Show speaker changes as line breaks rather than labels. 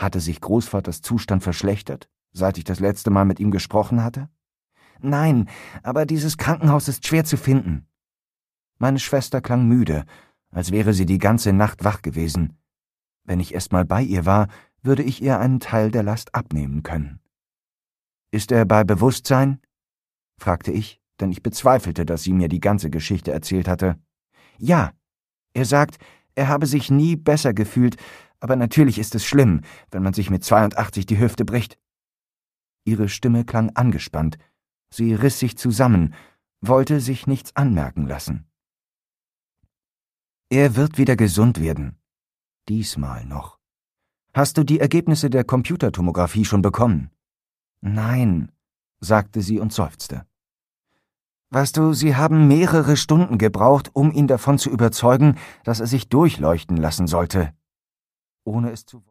Hatte sich Großvaters Zustand verschlechtert, seit ich das letzte Mal mit ihm gesprochen hatte? Nein, aber dieses Krankenhaus ist schwer zu finden. Meine Schwester klang müde, als wäre sie die ganze Nacht wach gewesen. Wenn ich erst mal bei ihr war, würde ich ihr einen Teil der Last abnehmen können. »Ist er bei Bewusstsein?« fragte ich, denn ich bezweifelte, dass sie mir die ganze Geschichte erzählt hatte. »Ja, er sagt, er habe sich nie besser gefühlt, aber natürlich ist es schlimm, wenn man sich mit 82 die Hüfte bricht.« Ihre Stimme klang angespannt. Sie riss sich zusammen, wollte sich nichts anmerken lassen. »Er wird wieder gesund werden. Diesmal noch. Hast du die Ergebnisse der Computertomographie schon bekommen?« »Nein«, sagte sie und seufzte. »Weißt du, sie haben mehrere Stunden gebraucht, um ihn davon zu überzeugen, dass er sich durchleuchten lassen sollte.« Ohne es zu